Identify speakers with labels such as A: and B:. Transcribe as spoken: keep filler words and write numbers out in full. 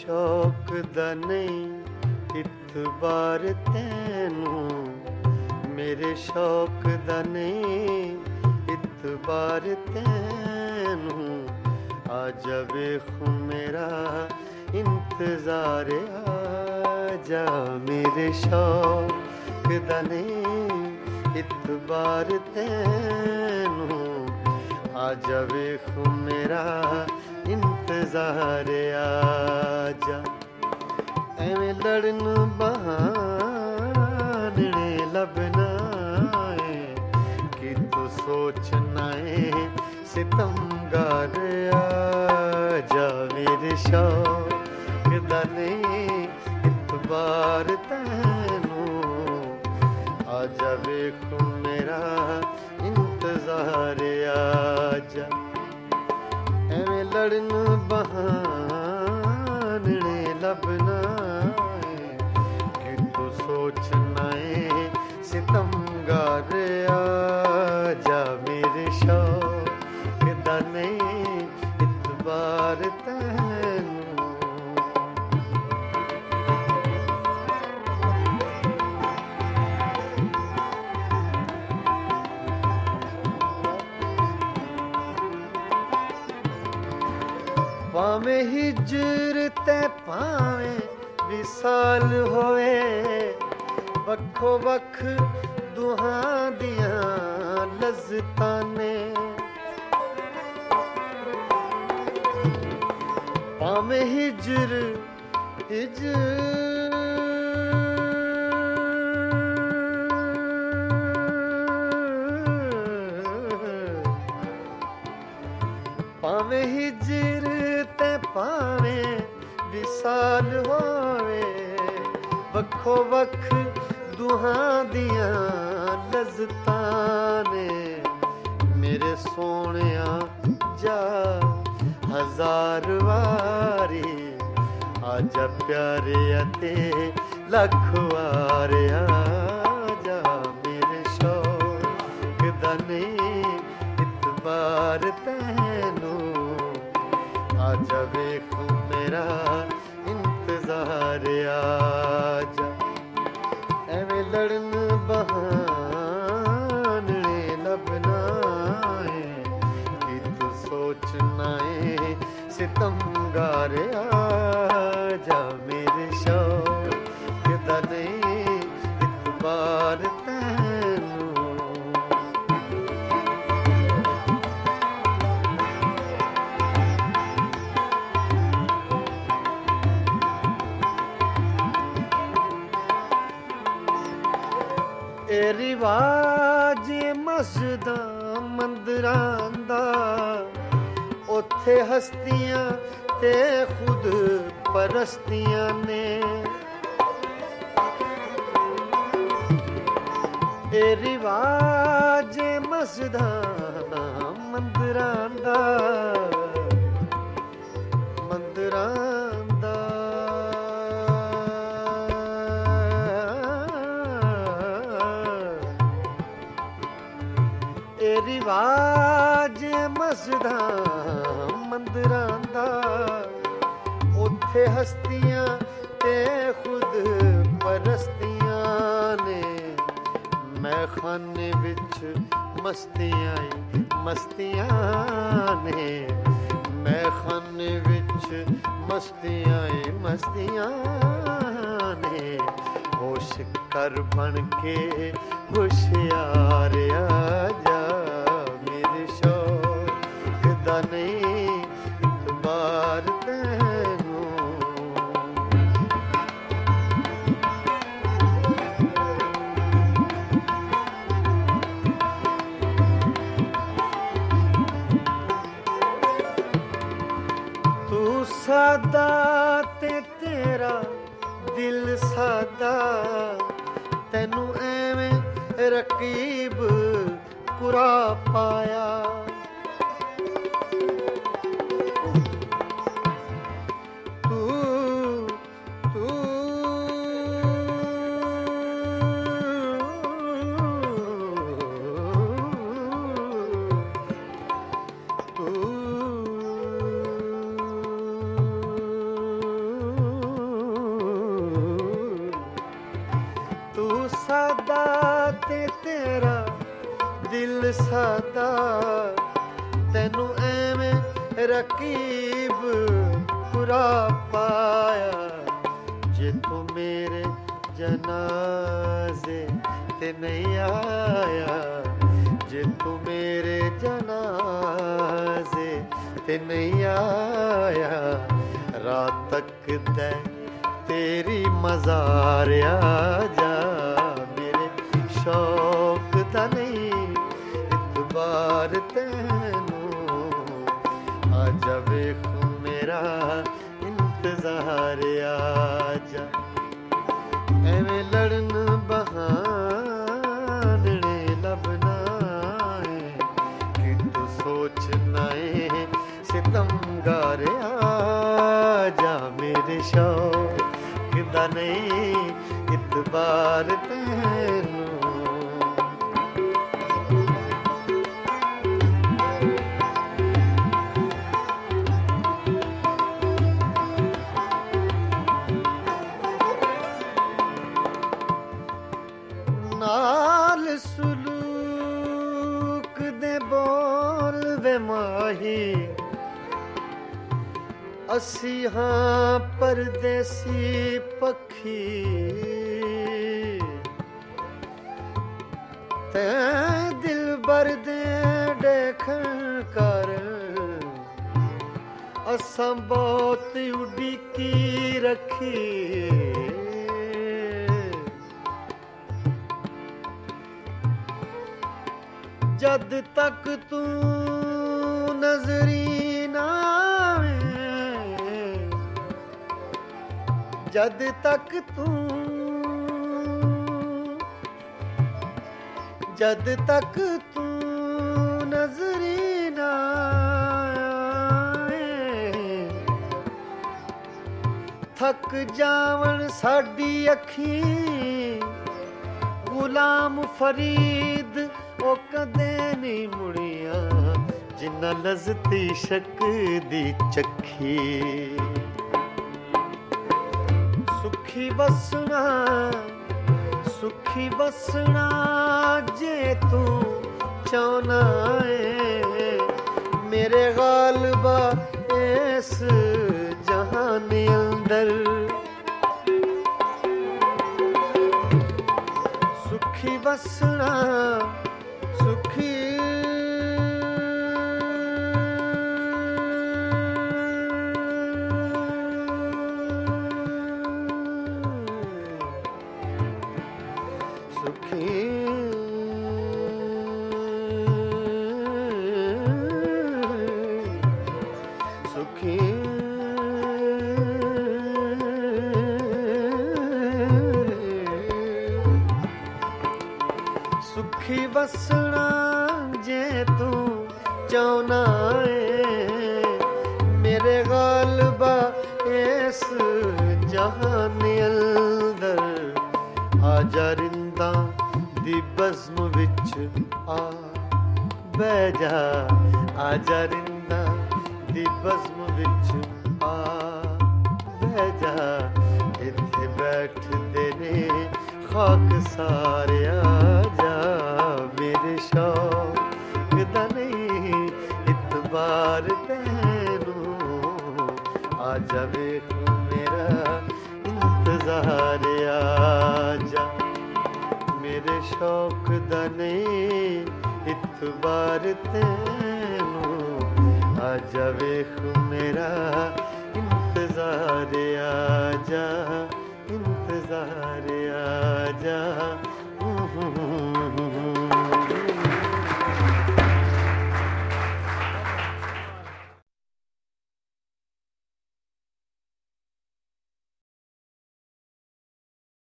A: शौक दा नहीं इतबार तैनू, मेरे शौक दा नहीं इतबार तैनू, आ जावे खू मेरा इंतजार, आ जा मेरे शौक दा नहीं इतबार तैनू, आ जावे खू मेरा इंतजार, आजा एवें लड़न बहाने लबना है कि तू सोचना है सितमगार, आजा मेरे शौक दा नहीं इतबार तैनू, आजा वेखो मेरा इंतजार, आजा एवें लड़न बहाने लबना है कि तू सोचना है सितमगार, आजा मेरे शौक दा नहीं इतबार तैनू। भावें हिजर ते भावें विसाल होए, वक्खो वक्ख दुहां दियां लज़्ज़तां ने, भावें हिजर हिजर भावें हिजर ते भावें विसाल होवे, वक्खो वक्ख दुहां दियां लज़्ज़तां ने, मेरे सोहणिया जा हजार वारी, आजा प्यारे ते लख वार, आजा मेरे शौक दा नहीं इतबार तैनू, आजा वेखो मेरा इंतजार, आजा एवें लड़न बहाने लबना है कि तू सोचना है सितमगार, आजा मेरे शौक दा नहीं इतबार तैनू। ए रिवाज मस्जिदां मंदिरां दा, उत्थे हस्तियां ते खुद परस्तियां ने, ए रिवाज मस्जिदां मंदिरां दा, मंदिरां दा ए रिवाज मस्जिदां मंदिरां दा, उत्थे हस्तियां ते खुद परस्तियां ने, मैं खाने विच मस्तियां मस्तियां ने, मैं खाने विच मस्तियां मस्तियां ने, होश कर बन के होशियार, आजा मेरे शौक दा नहीं इतबार तैनू। तू सादा ते तेरा दिल सादा, तैनू एवें रकीब कुरा पाया, तू तू तू तेरा दिल सादा तैनू एवें रकीब बुरा पाया जे तू मेरे जनाजे ते नहीं आया जे तू मेरे जनाजे ते नहीं आया रात तक दे तेरी मज़ार आजा मेरे शौक दा नहीं इतबार तैनू आजा वेख मेरा इंतजार आजा एवें लड़न बहाने लबना है कि तू सोचना है सितमगार आजा मेरे शौक दा नहीं इतबार तैनू नाल सुलूक दे बोल वे माही असी हाँ परदेसी पखी ते दिल बर दे देखन कर असां बहुत उड़ीकी रखी जद तक तू नजरी ना जद तक तू जद तक तू नजरी ना थक जावन साडी अखी गुलाम फरीद ओ कदे नहीं मुड़िया जिन्ना लज़ती शक दी चखी सुखी बसना सुखी बसना जे तू चाहना है मेरे गालिबा इस जहान अंदर सुखी बसना सुखी सुखी सुखी सुखी बसना जे तू चाहना है मेरे गालिबा इस जहान अंदर आजा रिंदा दी बज़्म विच आ बह जा आजा रिंदा दी बज़्म विच आ बह जा इत्थे बैठदे ने खाक सारे आजा मेरे शौक दा नहीं इतबार तैनू आजा वेख मेरा इंतजार आजा मेरे शौक दा नहीं इतबार तैनू आजा वेख मेरा इंतजार आजा इंतजार आजा